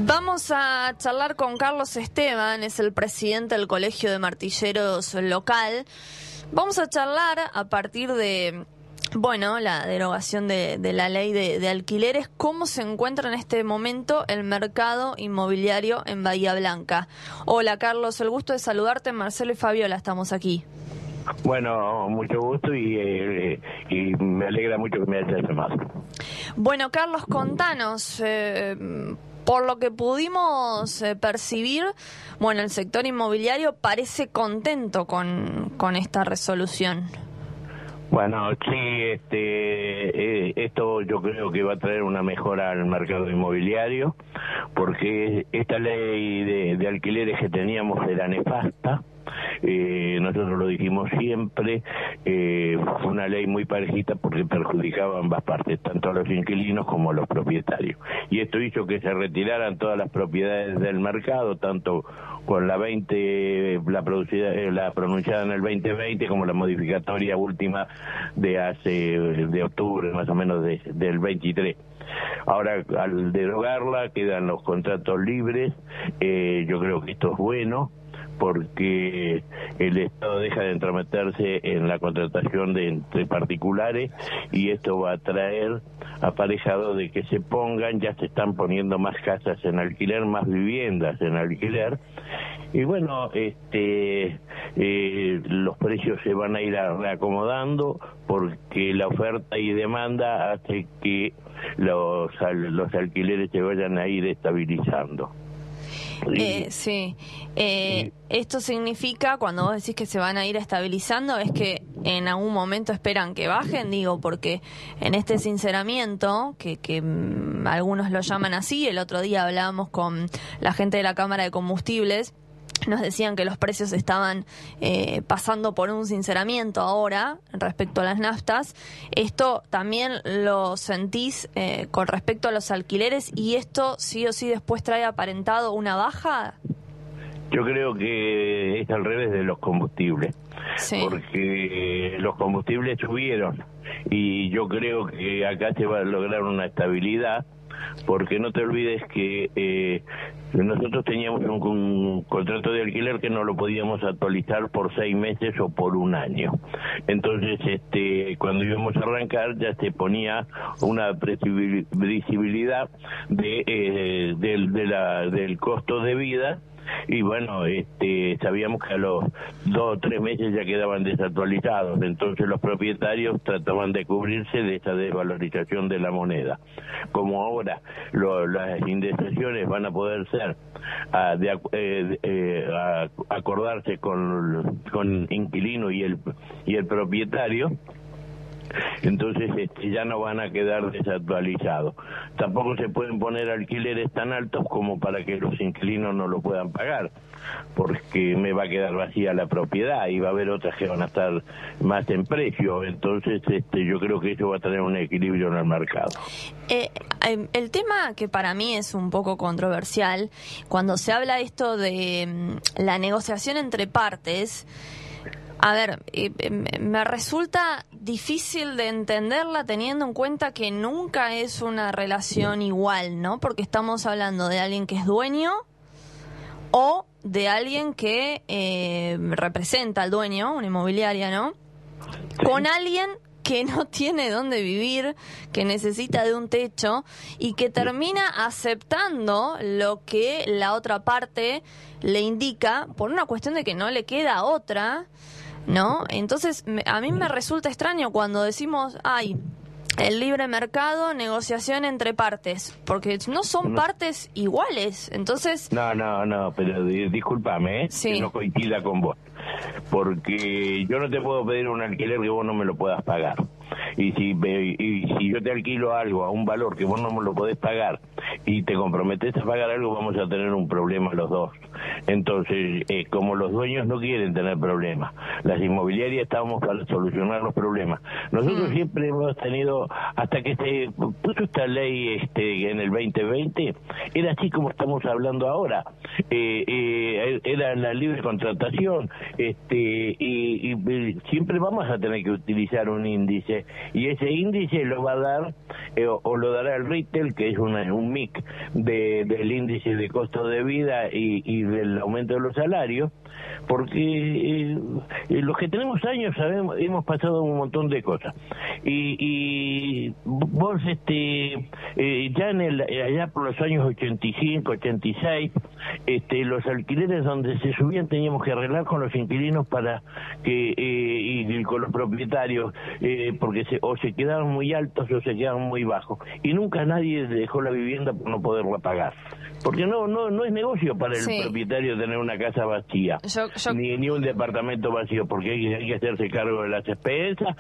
Vamos a charlar con Carlos Esteban, es el presidente del Colegio de Martilleros local. Vamos a charlar a partir de, la derogación de la ley de alquileres, cómo se encuentra en este momento el mercado inmobiliario en Bahía Blanca. Hola Carlos, el gusto de saludarte, Marcelo y Fabiola, estamos aquí. Bueno, mucho gusto y me alegra mucho que me hayas llamado. Bueno, Carlos, contanos, por lo que pudimos percibir, el sector inmobiliario parece contento con esta resolución. Bueno, sí, esto yo creo que va a traer una mejora al mercado inmobiliario, porque esta ley de alquileres que teníamos era nefasta. Nosotros lo dijimos siempre, fue una ley muy parejita porque perjudicaba a ambas partes, tanto a los inquilinos como a los propietarios. Y esto hizo que se retiraran todas las propiedades del mercado, tanto con la pronunciada en el 2020 como la modificatoria última de octubre, más o menos del 23. Ahora, al derogarla, quedan los contratos libres. Yo creo que esto es bueno, porque el Estado deja de entrometerse en la contratación entre particulares, y esto va a traer aparejado de que ya se están poniendo más casas en alquiler, más viviendas en alquiler, y los precios se van a ir reacomodando, porque la oferta y demanda hace que los alquileres se vayan a ir estabilizando. Sí. Esto significa, cuando vos decís que se van a ir estabilizando, es que en algún momento esperan que bajen, porque en este sinceramiento, que algunos lo llaman así, el otro día hablábamos con la gente de la Cámara de Combustibles, nos decían que los precios estaban pasando por un sinceramiento ahora respecto a las naftas. ¿Esto también lo sentís con respecto a los alquileres, y esto sí o sí después trae aparentado una baja? Yo creo que es al revés de los combustibles, sí, porque los combustibles subieron, y yo creo que acá se va a lograr una estabilidad, porque no te olvides que nosotros teníamos un contrato de alquiler que no lo podíamos actualizar por 6 meses o por 1 año. Entonces, cuando íbamos a arrancar, ya se ponía una previsibilidad del costo de vida. Y sabíamos que a los 2 o 3 meses ya quedaban desactualizados, entonces los propietarios trataban de cubrirse de esa desvalorización de la moneda. Como ahora las indexaciones van a poder ser acordarse con inquilino y el propietario, entonces ya no van a quedar desactualizados. Tampoco se pueden poner alquileres tan altos como para que los inquilinos no lo puedan pagar, porque me va a quedar vacía la propiedad y va a haber otras que van a estar más en precio. Entonces yo creo que eso va a tener un equilibrio en el mercado. El tema que para mí es un poco controversial, cuando se habla esto de la negociación entre partes, me resulta difícil de entenderla, teniendo en cuenta que nunca es una relación igual, ¿no? Porque estamos hablando de alguien que es dueño o de alguien que representa al dueño, una inmobiliaria, ¿no? Sí. Con alguien que no tiene dónde vivir, que necesita de un techo y que termina aceptando lo que la otra parte le indica por una cuestión de que no le queda otra, ¿no? Entonces, a mí me resulta extraño cuando decimos, el libre mercado, negociación entre partes, porque no son partes iguales, entonces... No, pero discúlpame, sí, que no coincida con vos, porque yo no te puedo pedir un alquiler que vos no me lo puedas pagar. Y si yo te alquilo algo a un valor que vos no me lo podés pagar y te comprometés a pagar algo, vamos a tener un problema los dos. Entonces, como los dueños no quieren tener problemas, las inmobiliarias estamos para solucionar los problemas. Nosotros siempre hemos tenido, hasta que se puso esta ley en el 2020, era así como estamos hablando ahora. Era la libre contratación, y siempre vamos a tener que utilizar un índice, y ese índice lo va a dar o lo dará el retail, que es un mix del índice de costo de vida y del aumento de los salarios, porque los que tenemos años sabemos, hemos pasado un montón de cosas, y vos ya allá por los años 85, 86, los alquileres donde se subían teníamos que arreglar con los inquilinos para que y con los propietarios, porque o se quedaban muy altos o se quedaban muy bajos, y nunca nadie dejó la vivienda por no poderla pagar, porque no es negocio para el propietario tener una casa vacía, ni un departamento vacío, porque hay que hacerse cargo de las expensas,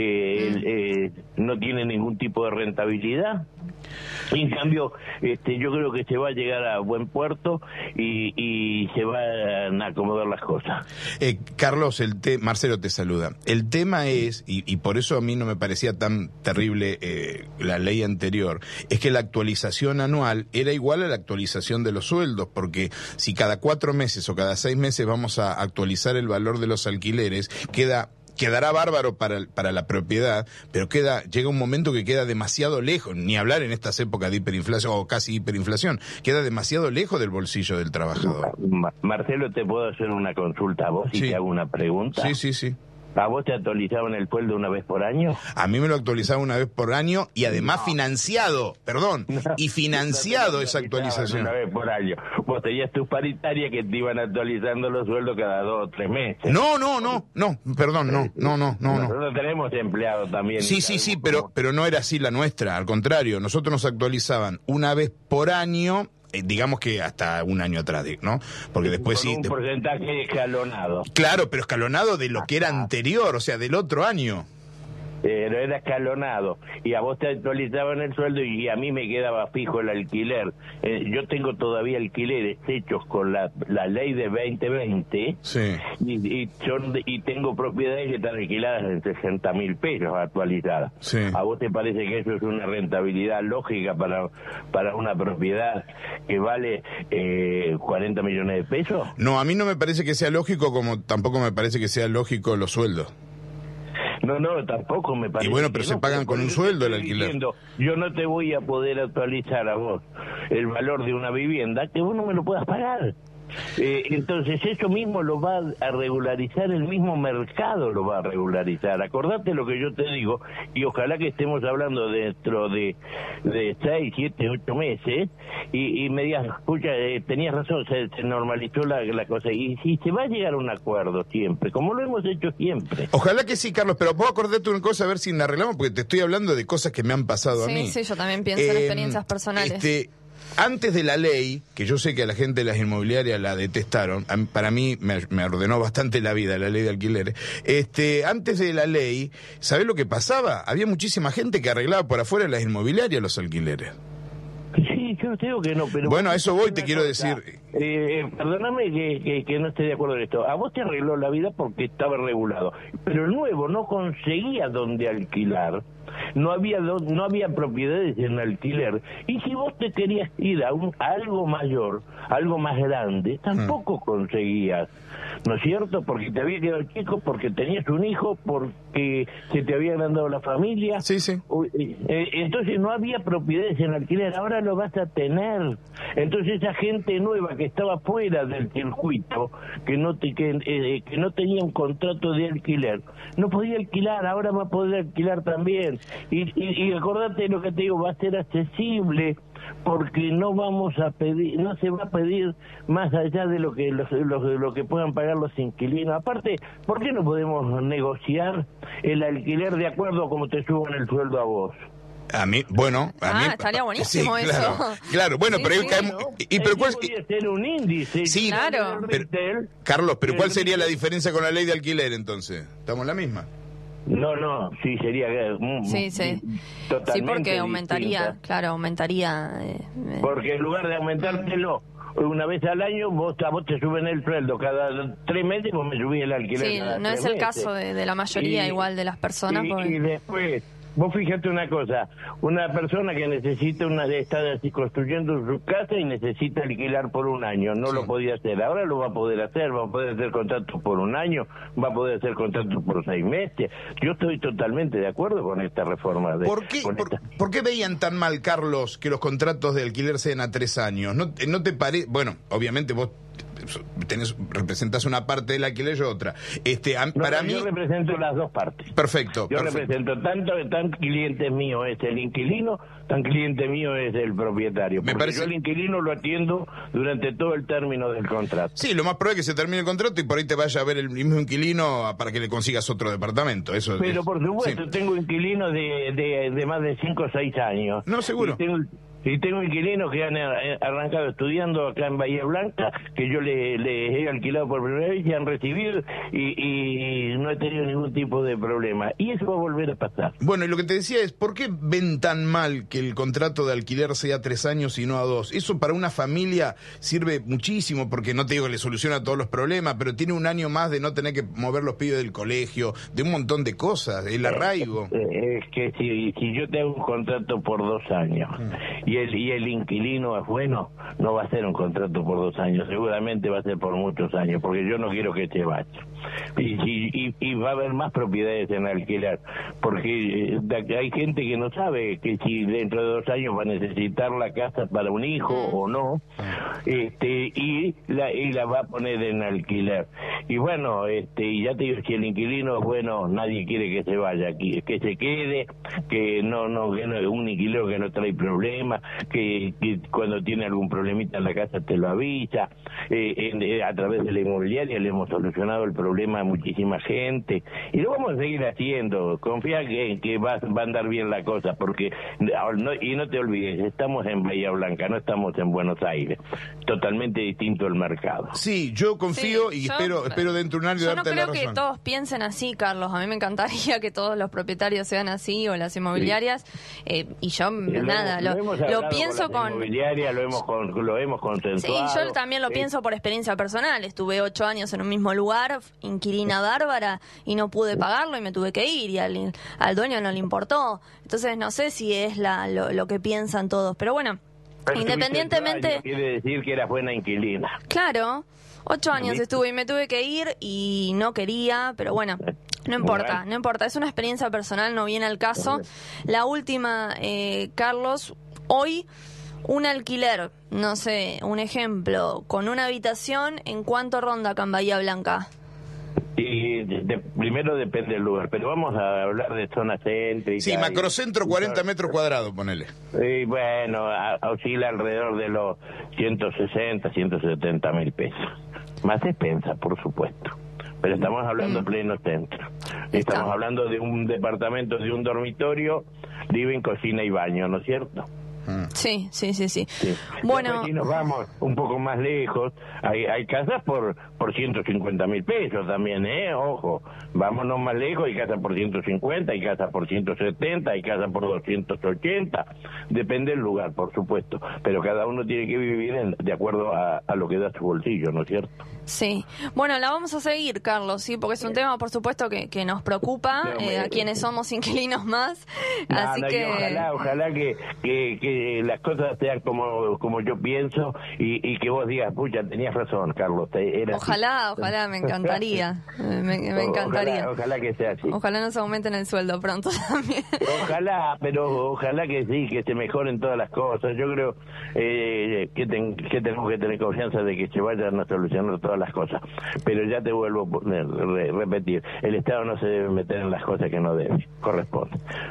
no tiene ningún tipo de rentabilidad. En cambio, yo creo que se va a llegar a buen puerto y se van a acomodar las cosas. Carlos, Marcelo te saluda. El tema es, y por eso a mí no me parecía tan terrible la ley anterior, es que la actualización anual era igual a la actualización de los sueldos, porque si cada 4 meses o cada 6 meses vamos a actualizar el valor de los alquileres, quedará bárbaro para la propiedad, pero llega un momento que queda demasiado lejos, ni hablar en estas épocas de hiperinflación o casi hiperinflación, queda demasiado lejos del bolsillo del trabajador. Marcelo, ¿te puedo hacer una consulta a vos y te hago una pregunta? Sí. ¿A vos te actualizaban el sueldo una vez por año? A mí me lo actualizaban una vez por año y además financiado esa actualización. Una vez por año. Vos tenías tus paritarias que te iban actualizando los sueldos cada 2 o 3 meses. No. Nosotros tenemos empleados también. Sí, pero no era así la nuestra, al contrario, nosotros nos actualizaban una vez por año. Digamos que hasta un año atrás, ¿no? Porque después con un porcentaje escalonado. Claro, pero escalonado de lo que era anterior, o sea, del otro año. Pero era escalonado, y a vos te actualizaban el sueldo y a mí me quedaba fijo el alquiler. Yo tengo todavía alquileres hechos con la ley de 2020, y tengo propiedades que están alquiladas en 60.000 pesos actualizadas. Sí. ¿A vos te parece que eso es una rentabilidad lógica para una propiedad que vale 40 millones de pesos? No, a mí no me parece que sea lógico, como tampoco me parece que sea lógico los sueldos. No, tampoco me parece. Y bueno, pero se pagan con un sueldo el alquiler. Yo no te voy a poder actualizar a vos el valor de una vivienda que vos no me lo puedas pagar. Entonces eso mismo lo va a regularizar, el mismo mercado lo va a regularizar. Acordate lo que yo te digo, y ojalá que estemos hablando dentro de 6, 7, 8 meses y me digas, escucha, tenías razón, se normalizó la cosa, y se va a llegar a un acuerdo siempre, como lo hemos hecho siempre. Ojalá que sí, Carlos, pero puedo acordarte una cosa, a ver si la arreglamos, porque te estoy hablando de cosas que me han pasado a mí. Sí, yo también pienso en experiencias personales. Antes de la ley, que yo sé que a la gente de las inmobiliarias la detestaron, para mí me ordenó bastante la vida la ley de alquileres, antes de la ley, ¿sabés lo que pasaba? Había muchísima gente que arreglaba por afuera de las inmobiliarias los alquileres. Sí, yo te digo que no, pero... Bueno, a eso voy, te quiero decir... perdóname que no esté de acuerdo en esto. A vos te arregló la vida porque estaba regulado, pero el nuevo no conseguía dónde alquilar. No había propiedades en alquiler, y si vos te querías ir a algo mayor, algo más grande, tampoco conseguías, ¿no es cierto? Porque te había quedado chico, porque tenías un hijo, porque se te había agrandado la familia. Sí. Entonces no había propiedades en alquiler, ahora lo vas a tener. Entonces esa gente nueva que estaba fuera del circuito, que no tenía un contrato de alquiler, no podía alquilar, ahora va a poder alquilar también. Y acordate lo que te digo, va a ser accesible, porque no se va a pedir más allá de lo que puedan pagar los inquilinos. Aparte, ¿por qué no podemos negociar el alquiler de acuerdo a cómo te suban el sueldo a vos? A mí, estaría buenísimo eso. Claro, bueno, pero ahí caemos. Pero ¿cuál podría ser un índice? Sí, claro. Carlos, pero ¿cuál sería la diferencia con la ley de alquiler entonces? ¿Estamos en la misma? No, sí, sería sí, porque aumentaría, claro, aumentaría. Porque en lugar de aumentártelo una vez al año, a vos te suben el sueldo cada 3 meses, vos me subís el alquiler. Sí, no es el caso de la mayoría igual de las personas. Y después, Vos fíjate una cosa, una persona que necesita está así construyendo su casa y necesita alquilar por un año, no lo podía hacer, ahora lo va a poder hacer, va a poder hacer contratos por un año, va a poder hacer contratos por 6 meses. Yo estoy totalmente de acuerdo con esta reforma. ¿Por qué veían tan mal, Carlos, que los contratos de alquiler sean a 3 años? ¿No te parece? Bueno, obviamente vos representás una parte del alquiler y otra. Para mí, yo represento las dos partes. Perfecto. Represento tan cliente mío es el inquilino, tan cliente mío es el propietario. Yo el inquilino lo atiendo durante todo el término del contrato. Sí, lo más probable es que se termine el contrato y por ahí te vaya a ver el mismo inquilino para que le consigas otro departamento. Pero por supuesto, tengo inquilinos de más de 5 o 6 años. No, seguro. Y tengo inquilinos que han arrancado estudiando acá en Bahía Blanca, que yo les he alquilado por primera vez y han recibido y no he tenido ningún tipo de problema. Y eso va a volver a pasar. Bueno, y lo que te decía es, ¿por qué ven tan mal que el contrato de alquiler sea 3 años y no a 2? Eso para una familia sirve muchísimo, porque no te digo que le soluciona todos los problemas, pero tiene un año más de no tener que mover los pibes del colegio, de un montón de cosas, el arraigo. Es que si yo te hago un contrato por 2 años y el inquilino es bueno, no va a ser un contrato por 2 años, seguramente va a ser por muchos años, porque yo no quiero que se vaya. Y va a haber más propiedades en alquiler, porque hay gente que no sabe que si dentro de 2 años va a necesitar la casa para un hijo o no, y la va a poner en alquiler. Y bueno, y ya te digo, si el inquilino es bueno, nadie quiere que se vaya aquí, que se quede, que no un inquilino que no trae problemas, que cuando tiene algún problemita en la casa te lo avisa. A través de la inmobiliaria le hemos solucionado el problema a muchísima gente y lo vamos a seguir haciendo. Confía que va a andar bien la cosa, porque no te olvides, estamos en Bahía Blanca, no estamos en Buenos Aires, totalmente distinto el mercado. Sí, yo confío y espero dentro de un año darte la razón. Yo no creo que todos piensen así, Carlos. A mí me encantaría que todos los propietarios sean así, o las inmobiliarias, y yo lo pienso con inmobiliaria, lo hemos consensuado. Sí, yo también lo pienso por experiencia personal. Estuve 8 años en un mismo lugar, inquilina bárbara, y no pude pagarlo y me tuve que ir, y al dueño no le importó. Entonces no sé si es lo que piensan todos, pero bueno, pero independientemente... Quiere decir que eras buena inquilina. Claro, 8 años estuve y me tuve que ir y no quería, pero bueno... No importa, es una experiencia personal, no viene al caso. La última, Carlos, hoy un alquiler, no sé, un ejemplo, con una habitación, ¿en cuánto ronda acá en Bahía Blanca? Y primero depende del lugar, pero vamos a hablar de zona céntrica. Sí, macrocentro, 40 metros cuadrados, ponele. Y bueno, oscila alrededor de los 160, 170 mil pesos. Más expensa, por supuesto. Pero estamos hablando de pleno centro. Estamos hablando de un departamento, de un dormitorio, living, cocina y baño, ¿no es cierto? Sí. Bueno, si nos vamos un poco más lejos, hay casas por 150 mil pesos también, ojo, vámonos más lejos, hay casas por 150, hay casas por 170, hay casas por 280, depende del lugar, por supuesto, pero cada uno tiene que vivir de acuerdo a lo que da su bolsillo, ¿no es cierto? Sí, bueno, la vamos a seguir, Carlos, sí, porque es un tema, por supuesto, que nos preocupa a quienes somos inquilinos más, así que... Ojalá que las cosas sean como yo pienso y que vos digas, pucha, tenías razón, Carlos. Ojalá, me encantaría, me encantaría. Ojalá que sea así. Ojalá nos aumenten el sueldo pronto también. Ojalá que sí, que se mejoren todas las cosas. Yo creo que tenemos que tener confianza de que se vayan a solucionar todas las cosas. Pero ya te vuelvo a repetir, el Estado no se debe meter en las cosas que no debe, corresponde.